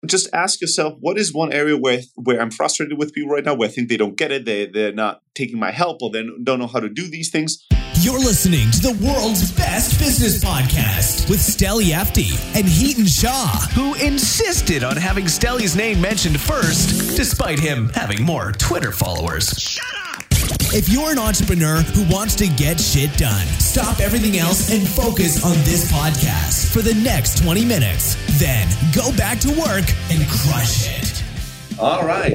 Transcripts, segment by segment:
just ask yourself, what is one area where I'm frustrated with people right now, where I think they don't get it, they're not taking my help, or they don't know how to do these things. You're listening to the world's best business podcast with Steli Efti and Heaton Shaw, who insisted on having Steli's name mentioned first, despite him having more Twitter followers. Shut up! If you're an entrepreneur who wants to get shit done, stop everything else and focus on this podcast for the next 20 minutes. Then go back to work and crush it. All right.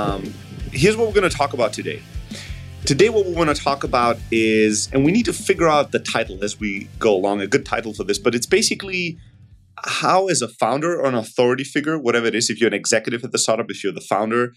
Here's what we're going to talk about today. Today, what we want to talk about is, and we need to figure out the title as we go along, a good title for this, but it's basically how, as a founder or an authority figure, whatever it is, if you're an executive at the startup, if you're the founder,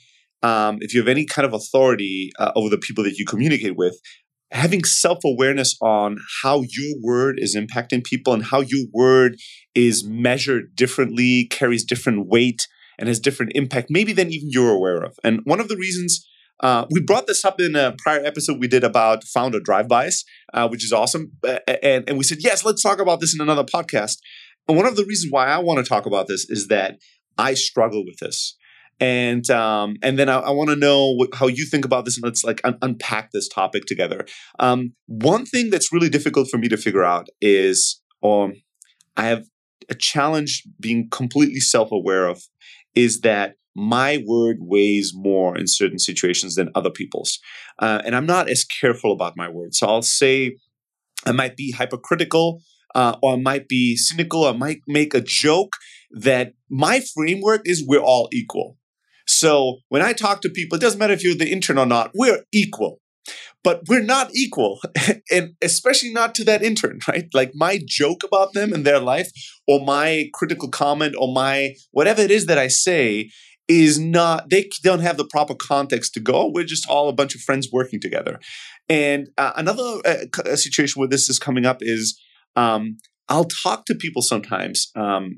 if you have any kind of authority over the people that you communicate with, having self-awareness on how your word is impacting people and how your word is measured differently, carries different weight, and has different impact, maybe than even you're aware of. And one of the reasons we brought this up in a prior episode we did about founder drive-bys, which is awesome. And we said, yes, let's talk about this in another podcast. And one of the reasons why I want to talk about this is that I struggle with this. And then I want to know how you think about this, and let's unpack this topic together. One thing that's really difficult for me to figure out is I have a challenge being completely self-aware of is that my word weighs more in certain situations than other people's. And I'm not as careful about my words. So I'll say I might be hypercritical or I might be cynical. I might make a joke that my framework is we're all equal. So when I talk to people, it doesn't matter if you're the intern or not, we're equal. But we're not equal, and especially not to that intern, right? Like my joke about them and their life, or my critical comment, or my whatever it is that I say is not, they don't have the proper context to go, we're just all a bunch of friends working together. And another situation where this is coming up is I'll talk to people sometimes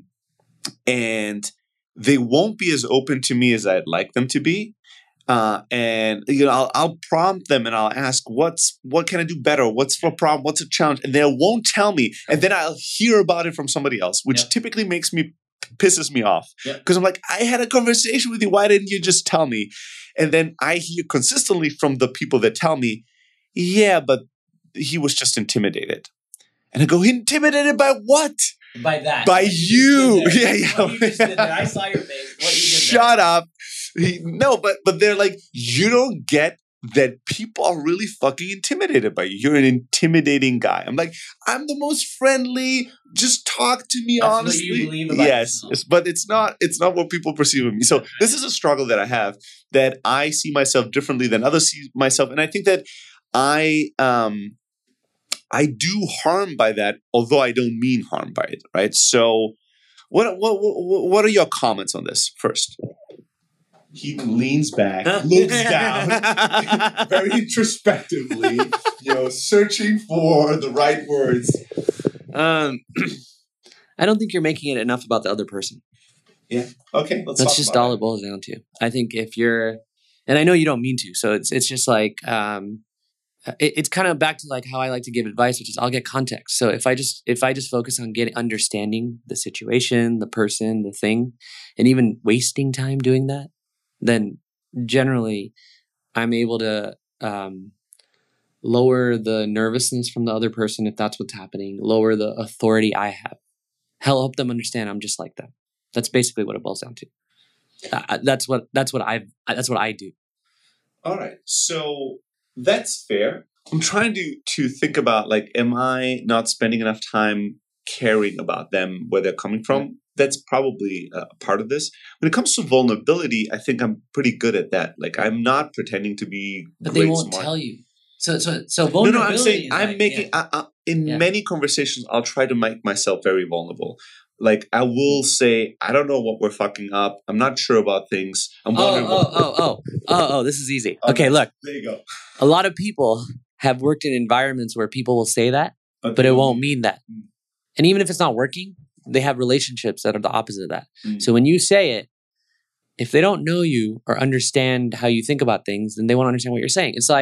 and they won't be as open to me as I'd like them to be. And I'll prompt them and I'll ask, what can I do better? What's the problem? What's a challenge? And they won't tell me. And then I'll hear about it from somebody else, which typically pisses me off. Because I'm like, I had a conversation with you. Why didn't you just tell me? And then I hear consistently from the people that tell me, yeah, but he was just intimidated. And I go, intimidated by what? By that. By you. Yeah. What you just did there. I saw your face. What you did there. Shut up. No, but they're like, you don't get that people are really fucking intimidated by you. You're an intimidating guy. I'm like, I'm the most friendly. Just talk to me honestly. What you believe about yourself. But it's not what people perceive of me. So this is a struggle that I have, that I see myself differently than others see myself. And I think that I do harm by that, although I don't mean harm by it, right? So what are your comments on this first? He leans back, looks down, very introspectively, searching for the right words. I don't think you're making it enough about the other person. Yeah. Okay. That's just all it boils down to. I think if you're, and I know you don't mean to, so it's just like, it's kind of back to like how I like to give advice, which is I'll get context. So if I just focus on understanding the situation, the person, the thing, and even wasting time doing that, then generally I'm able to lower the nervousness from the other person if that's what's happening, lower the authority I have, help them understand I'm just like them. That's basically what it boils down to. That's what I do. All right, so that's fair. I'm trying to think about, like, am I not spending enough time caring about them, where they're coming from? That's probably a part of this. When it comes to vulnerability, I think I'm pretty good at that. Like, I'm not pretending to be but they won't tell you. So vulnerability. No, I'm saying I'm making many conversations, I'll try to make myself very vulnerable. Like, I will say, I don't know what we're fucking up. I'm not sure about things. I'm wondering. This is easy. Okay, look. There you go. A lot of people have worked in environments where people will say that, but it won't mean that. And even if it's not working, they have relationships that are the opposite of that. So when you say it, if they don't know you or understand how you think about things, then they won't understand what you're saying. It's like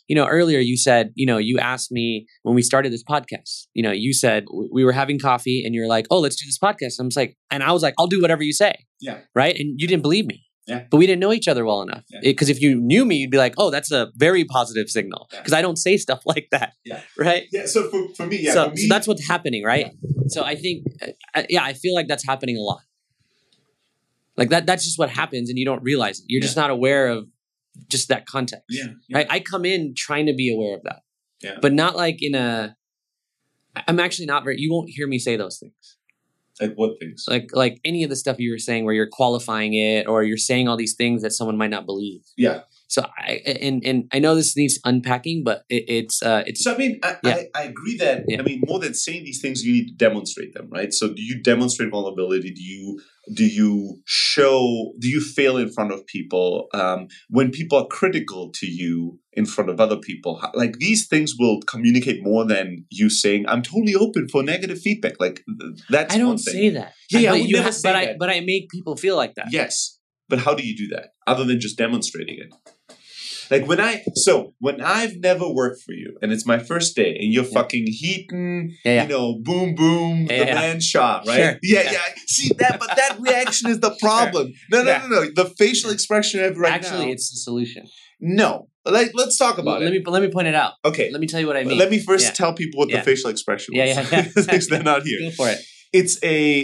earlier you said, you asked me when we started this podcast, you said we were having coffee and you're like, oh, let's do this podcast. And I was like, I'll do whatever you say. Yeah. Right. And you didn't believe me. Yeah. But we didn't know each other well enough. Yeah. Because if you knew me, you'd be like, oh, that's a very positive signal. Because I don't say stuff like that. Yeah. Right. Yeah. So for me, So that's what's happening. Right. Yeah. So I think, I feel like that's happening a lot. Like that's just what happens and you don't realize it. You're just not aware of just that context. Yeah. Right. I come in trying to be aware of that. Yeah. But not like I'm actually not you won't hear me say those things. Like what things? Like any of the stuff you were saying where you're qualifying it or you're saying all these things that someone might not believe. Yeah. So I know this needs unpacking, but it's. So I mean, I agree that I mean, more than saying these things, you need to demonstrate them, right? So do you demonstrate vulnerability? Do you fail in front of people when people are critical to you in front of other people? Like these things will communicate more than you saying, "I'm totally open for negative feedback." Like that's I don't one thing. say that. Yeah, I would never say that. But I make people feel like that. Yes, but how do you do that other than just demonstrating it? Like when I've never worked for you and it's my first day and you're fucking Heaton, boom, boom, the man Shah, right? Sure. Yeah. See that, but that reaction is the problem. No. The facial expression I have right now. Actually, it's the solution. No. Like, let's talk about it. Let me point it out. Okay. Let me tell you what I mean. Let me first tell people what the facial expression was. Yeah. Because they're not here. Go for it. It's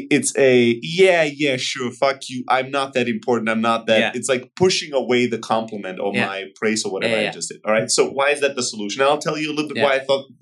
a sure, fuck you. I'm not that important. I'm not that. Yeah. It's like pushing away the compliment or my praise or whatever I just did. All right. So why is that the solution? I'll tell you a little bit why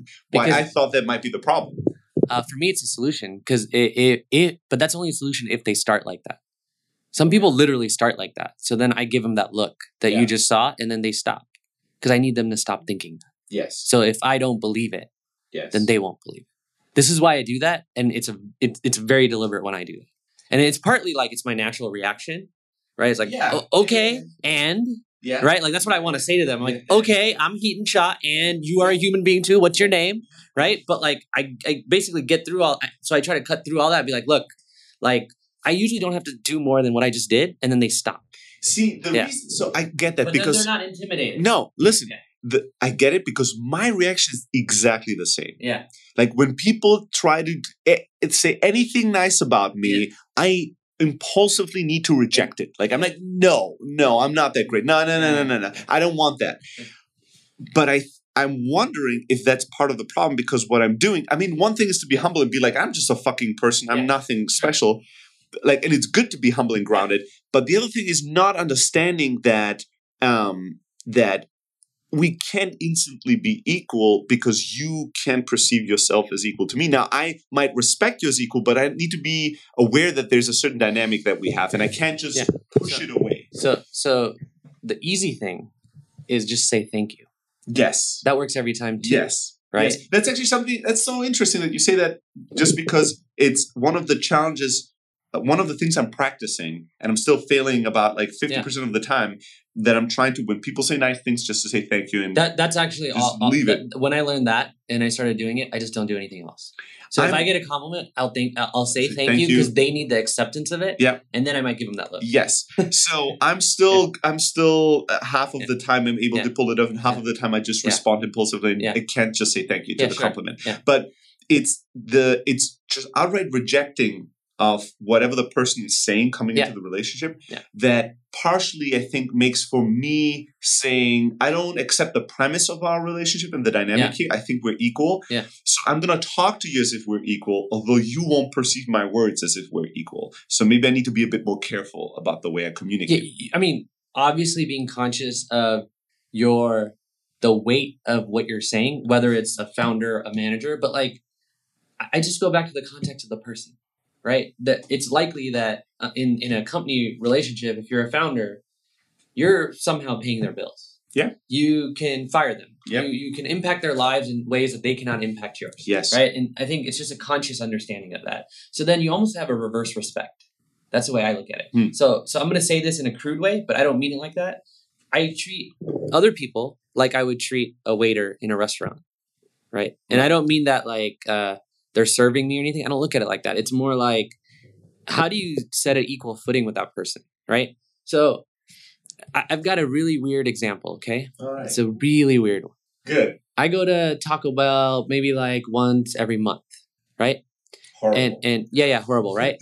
I thought that might be the problem. For me, it's a solution because but that's only a solution if they start like that. Some people literally start like that. So then I give them that look that you just saw, and then they stop because I need them to stop thinking that. Yes. So if I don't believe it, then they won't believe it. This is why I do that, and it's very deliberate when I do that. And it's partly like it's my natural reaction, right? It's like, okay, and right? Like that's what I want to say to them. I'm like, okay, I'm Heaton Shah, and you are a human being too. What's your name, right? But like, I basically get through so I try to cut through all that and be like, look, like I usually don't have to do more than what I just did, and then they stop. See, the reason, so I get that but because they're not intimidated. No, listen. I get it because my reaction is exactly the same. Yeah. Like when people try to say anything nice about me, I impulsively need to reject it. Like I'm like, no, I'm not that great. No. I don't want that. But I'm wondering if that's part of the problem because what I'm doing, I mean, one thing is to be humble and be like, I'm just a fucking person. I'm nothing special. Like, and it's good to be humble and grounded. But the other thing is not understanding that that we can't instantly be equal because you can perceive yourself as equal to me. Now, I might respect you as equal, but I need to be aware that there's a certain dynamic that we have, and I can't just push it away. So the easy thing is just say thank you. Yes. That works every time too. Yes. Right? Yes. That's actually something that's so interesting that you say that just because it's one of the challenges, one of the things I'm practicing, and I'm still failing about like 50% of the time, that I'm trying to, when people say nice things, just to say thank you. And that's actually leave it. When I learned that and I started doing it, I just don't do anything else. So if I get a compliment, I'll say thank you because they need the acceptance of it. Yeah. And then I might give them that look. Yes. So I'm still half of the time I'm able to pull it off, and half of the time I just respond impulsively. And I can't just say thank you to the compliment. Yeah. But it's just outright rejecting of whatever the person is saying coming into the relationship that partially I think makes for me saying I don't accept the premise of our relationship and the dynamic here. I think we're equal. Yeah. So I'm going to talk to you as if we're equal, although you won't perceive my words as if we're equal. So maybe I need to be a bit more careful about the way I communicate. Yeah, I mean, obviously being conscious of the weight of what you're saying, whether it's a founder, a manager, but like I just go back to the context of the person. Right? That it's likely that in a company relationship, if you're a founder, you're somehow paying their bills. Yeah. You can fire them. Yeah. You can impact their lives in ways that they cannot impact yours. Yes. Right? And I think it's just a conscious understanding of that. So then you almost have a reverse respect. That's the way I look at it. So I'm going to say this in a crude way, but I don't mean it like that. I treat other people like I would treat a waiter in a restaurant. Right? And I don't mean that like they're serving me or anything. I don't look at it like that. It's more like, how do you set an equal footing with that person, right? So I've got a really weird example, okay? All right. It's a really weird one. Good. I go to Taco Bell maybe like once every month, right? Horrible. And yeah, horrible, right?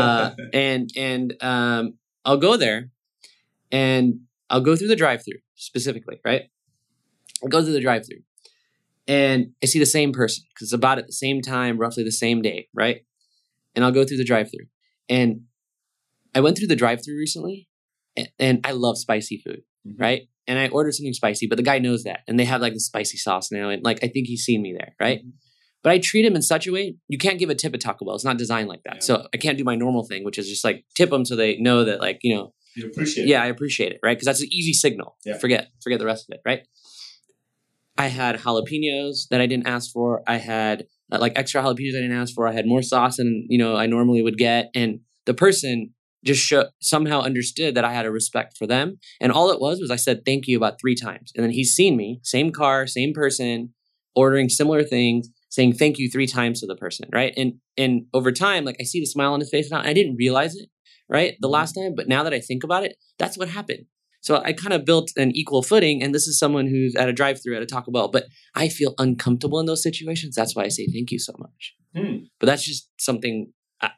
And I'll go there and I'll go through the drive-through specifically, right? I'll go through the drive-through and I see the same person because it's about at the same time, roughly the same day, right? And I'll go through the drive-through. And I went through the drive-through recently and I love spicy food, right? And I ordered something spicy, but the guy knows that. And they have like the spicy sauce now. And like, I think he's seen me there, right? But I treat him in such a way, you can't give a tip at Taco Bell. It's not designed like that. Yeah. So I can't do my normal thing, which is just like tip them so they know that like, you know. You appreciate it. Yeah, I appreciate it, right? Because that's an easy signal. Yeah. Forget the rest of it, right? I had jalapenos that I didn't ask for. I had like extra jalapenos I didn't ask for. I had more sauce than, you know, I normally would get. And the person just somehow understood that I had a respect for them. And all it was I said thank you about 3 times. And then he's seen me, same car, same person, ordering similar things, saying thank you 3 times to the person, right? And over time, like I see the smile on his face now, and I didn't realize it, right? The last time, but now that I think about it, that's what happened. So I kind of built an equal footing, and this is someone who's at a drive-thru at a Taco Bell, but I feel uncomfortable in those situations. That's why I say thank you so much. But that's just something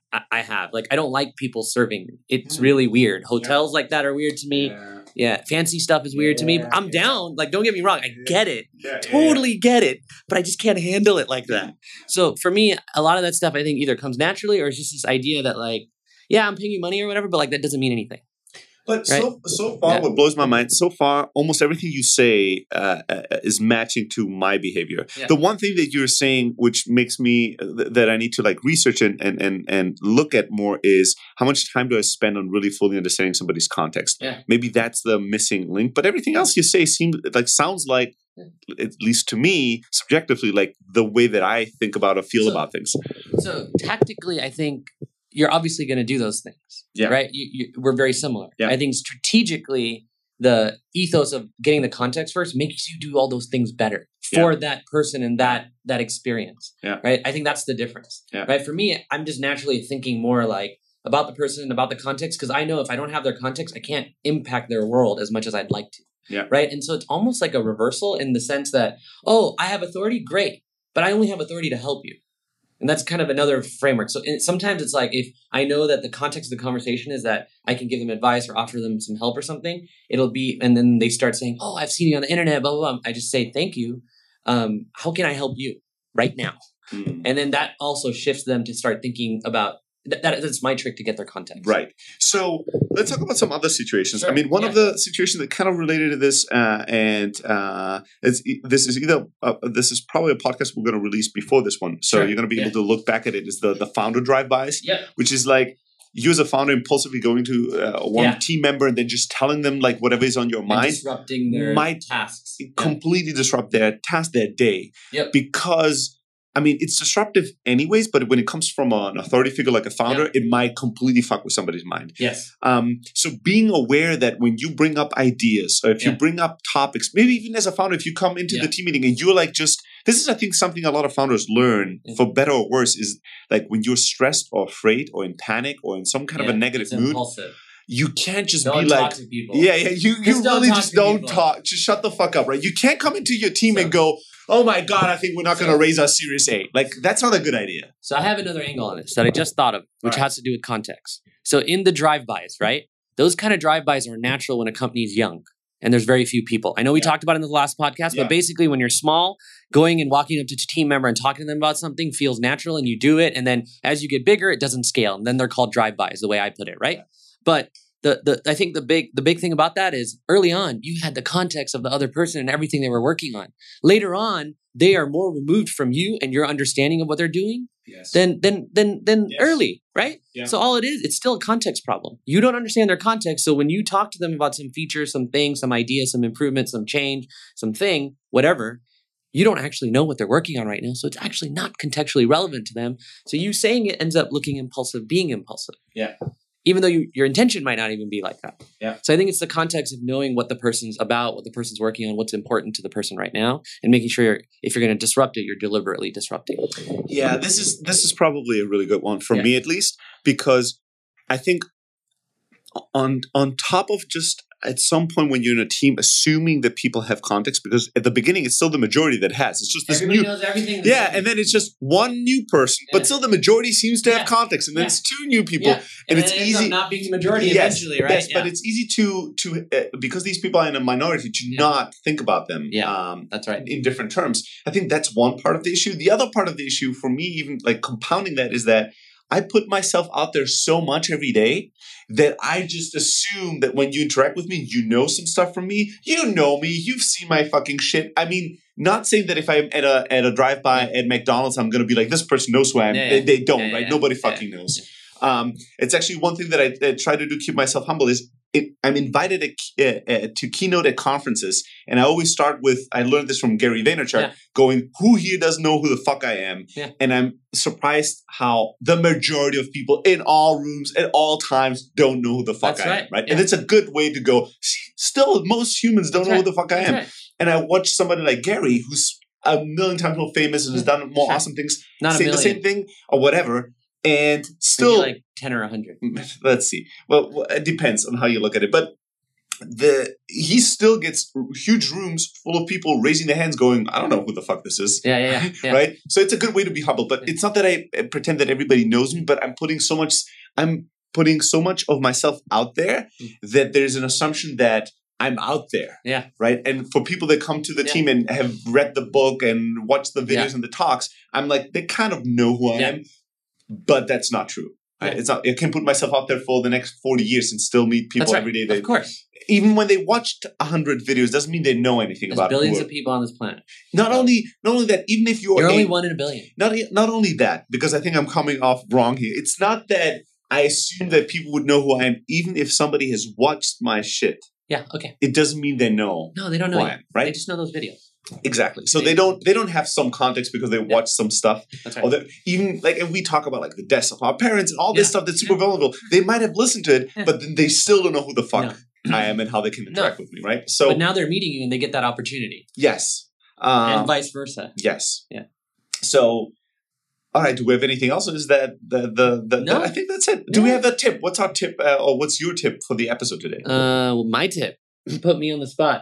I have. Like, I don't like people serving me. It's really weird. Hotels like that are weird to me. Yeah. Fancy stuff is weird to me. But I'm down. Like, don't get me wrong. I get it. Totally get it. But I just can't handle it like that. So for me, a lot of that stuff I think either comes naturally or it's just this idea that like, yeah, I'm paying you money or whatever, but like that doesn't mean anything. But right? so far, what blows my mind, so far, almost everything you say is matching to my behavior. Yeah. The one thing that you're saying, which makes me that I need to like research and look at more, is how much time do I spend on really fully understanding somebody's context? Yeah. Maybe that's the missing link. But everything else you say sounds like, at least to me, subjectively, like the way that I think about or feel about things. So tactically, I think you're obviously going to do those things, right? We're very similar. Yeah. I think strategically, the ethos of getting the context first makes you do all those things better for that person and that experience, right? I think that's the difference, right? For me, I'm just naturally thinking more like about the person and about the context because I know if I don't have their context, I can't impact their world as much as I'd like to, right? And so it's almost like a reversal in the sense that, oh, I have authority, great, but I only have authority to help you. And that's kind of another framework. So sometimes it's like if I know that the context of the conversation is that I can give them advice or offer them some help or something, it'll be, and then they start saying, oh, I've seen you on the internet, blah, blah, blah. I just say, thank you. How can I help you right now? And then that also shifts them to start thinking about, that's my trick to get their context. Right. So let's talk about some other situations. Sure. I mean, one of the situations that kind of related to this, this is probably a podcast we're going to release before this one. So you're going to be able to look back at it, is the founder drive-bys, which is like you as a founder impulsively going to one team member and then just telling them like whatever is on your mind. Disrupting their tasks. Completely disrupt their task, their day. Because I mean, it's disruptive anyways, but when it comes from an authority figure like a founder, it might completely fuck with somebody's mind. Yes. So being aware that when you bring up ideas or if you bring up topics, maybe even as a founder, if you come into the team meeting and you're like this is, I think, something a lot of founders learn for better or worse is like when you're stressed or afraid or in panic or in some kind of a negative mood. Impulsive. You can't just don't be like, talk to people. You really just don't talk. Just shut the fuck up, right? You can't come into your team and go, oh my God, I think we're not going to raise our Series A. Like, that's not a good idea. So I have another angle on this that I just thought of, which has to do with context. So in the drive-bys, right? Those kind of drive-bys are natural when a company is young and there's very few people. I know we talked about it in the last podcast, but basically when you're small, going and walking up to a team member and talking to them about something feels natural and you do it. And then as you get bigger, it doesn't scale. And then they're called drive-bys, the way I put it, right? But I think the big thing about that is early on, you had the context of the other person and everything they were working on. Later on, they are more removed from you and your understanding of what they're doing than early, right? Yeah. So all it is, it's still a context problem. You don't understand their context. So when you talk to them about some feature, some thing, some idea, some improvement, some change, something, whatever, you don't actually know what they're working on right now. So it's actually not contextually relevant to them. So you saying it ends up looking impulsive, being impulsive. Yeah. Even though your intention might not even be like that. Yeah. So I think it's the context of knowing what the person's about, what the person's working on, what's important to the person right now, and making sure if you're going to disrupt it, you're deliberately disrupting. Yeah, this is probably a really good one for me at least, because I think on top of just at some point when you're in a team, assuming that people have context, because at the beginning it's still the majority that has. It's just this Everybody new, knows everything. and then it's just one new person, but still the majority seems to have context, and then it's two new people, and it's then it ends easy up not being the majority eventually, right? Yes, but it's easy to because these people are in a minority to not think about them. That's right. In different terms, I think that's one part of the issue. The other part of the issue for me, even like compounding that, is that I put myself out there so much every day that I just assume that when you interact with me, you know some stuff from me. You know me. You've seen my fucking shit. I mean, not saying that if I'm at a drive-by at McDonald's, I'm going to be like, this person knows who I am. They don't, right? Nobody fucking knows. It's actually one thing that I try to do, keep myself humble, is I'm invited to keynote at conferences, and I always start with, I learned this from Gary Vaynerchuk, going, who here doesn't know who the fuck I am? And I'm surprised how the majority of people in all rooms at all times don't know who the fuck I am, right? And it's a good way to go, still, most humans don't know who the fuck I am. And I watch somebody like Gary, who's a million times more famous and has done more awesome things, say the same thing or whatever, and still like 10 or 100. Let's see. Well, it depends on how you look at it, but he still gets huge rooms full of people raising their hands, going, "I don't know who the fuck this is." Right. So it's a good way to be humble, but it's not that I pretend that everybody knows me, but I'm putting so much of myself out there that there's an assumption that I'm out there. Right. And for people that come to the team and have read the book and watched the videos and the talks, I'm like, they kind of know who I am. But that's not true. Right? It's not. I can put myself out there for the next 40 years and still meet people every day. Of course. Even when they watched 100 videos, doesn't mean they know anything about billions of people on this planet. Not only that, even if you're only one in a billion. Not only that, because I think I'm coming off wrong here. It's not that I assume that people would know who I am, even if somebody has watched my shit. It doesn't mean they know. No, they don't know who I am, right? They just know those videos. Exactly. So they don't have some context because they watch some stuff. That's right. Or even like, and we talk about like the deaths of our parents and all this stuff that's super vulnerable. They might have listened to it, but then they still don't know who the fuck I am and how they can interact with me, right? So, but now they're meeting you and they get that opportunity. Yes. And vice versa. Yes. Yeah. So, all right. Do we have anything else? Or is that No. I think that's it. Do we have a tip? What's our tip, or what's your tip for the episode today? Well, my tip. Put me on the spot.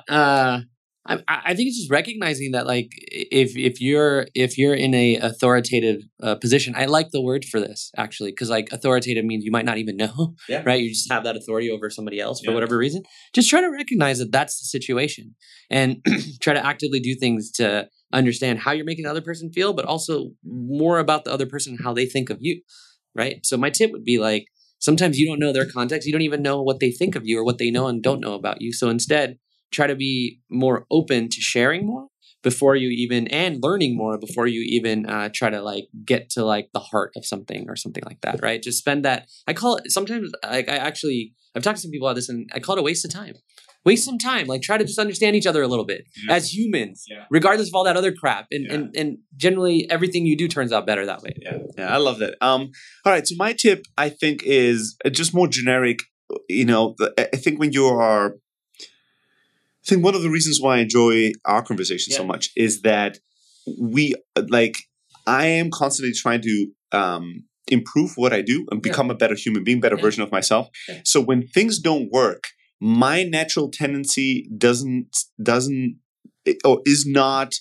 I think it's just recognizing that, like, if you're in a authoritative position, I like the word for this actually, because like authoritative means you might not even know, right? You just have that authority over somebody else for whatever reason. Just try to recognize that that's the situation, and try to actively do things to understand how you're making the other person feel, but also more about the other person and how they think of you, right? So my tip would be like, sometimes you don't know their context, you don't even know what they think of you or what they know and don't know about you. So instead, try to be more open to sharing more before you even, and learning more before you even try to like get to like the heart of something or something like that, right? Just spend that. I call it sometimes, like I've talked to some people about this and I call it a waste of time. Waste some time. Like try to just understand each other a little bit as humans, regardless of all that other crap. And generally everything you do turns out better that way. Yeah, I love that. All right. So my tip, I think, is just more generic. You know, I think I think one of the reasons why I enjoy our conversation so much is that I am constantly trying to improve what I do and become a better human being, better version of myself. So when things don't work, my natural tendency is not